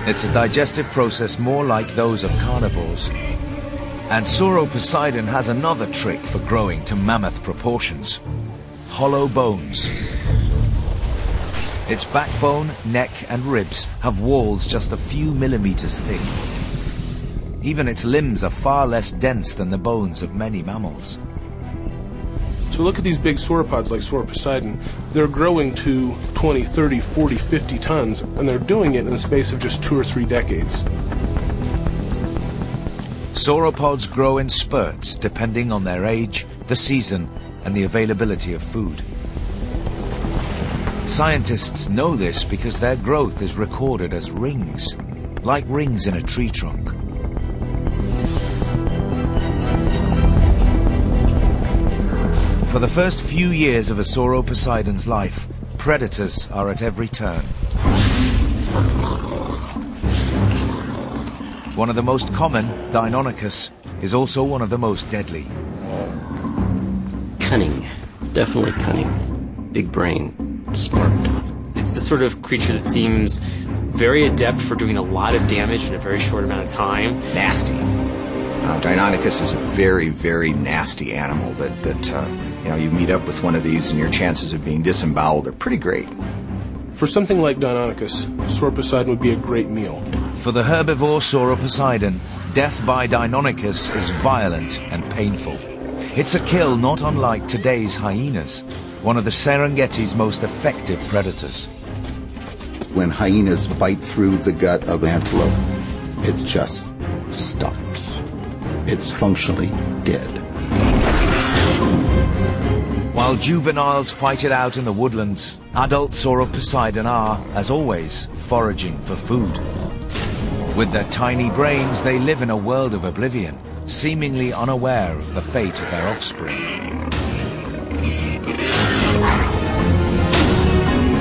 It's a digestive process more like those of carnivores. And Sauroposeidon has another trick for growing to mammoth proportions: hollow bones. Its backbone, neck and ribs have walls just a few millimeters thick. Even its limbs are far less dense than the bones of many mammals. So look at these big sauropods like Sauroposeidon. They're growing to 20, 30, 40, 50 tons, and they're doing it in the space of just 2 or 3 decades. Sauropods grow in spurts depending on their age, the season, and the availability of food. Scientists know this because their growth is recorded as rings, like rings in a tree trunk. For the first few years of a Sauroposeidon's life, predators are at every turn. One of the most common, Deinonychus, is also one of the most deadly. Cunning. Definitely cunning. Big brain. Smart. It's the sort of creature that seems very adept for doing a lot of damage in a very short amount of time. Nasty. Deinonychus is a very, very nasty animal that you meet up with one of these and your chances of being disemboweled are pretty great. For something like Deinonychus, Sauroposeidon would be a great meal. For the herbivore Sauroposeidon, death by Deinonychus is violent and painful. It's a kill not unlike today's hyenas, one of the Serengeti's most effective predators. When hyenas bite through the gut of antelope, it just stops. It's functionally dead. While juveniles fight it out in the woodlands, adult Sauroposeidon are, as always, foraging for food. With their tiny brains, they live in a world of oblivion, seemingly unaware of the fate of their offspring.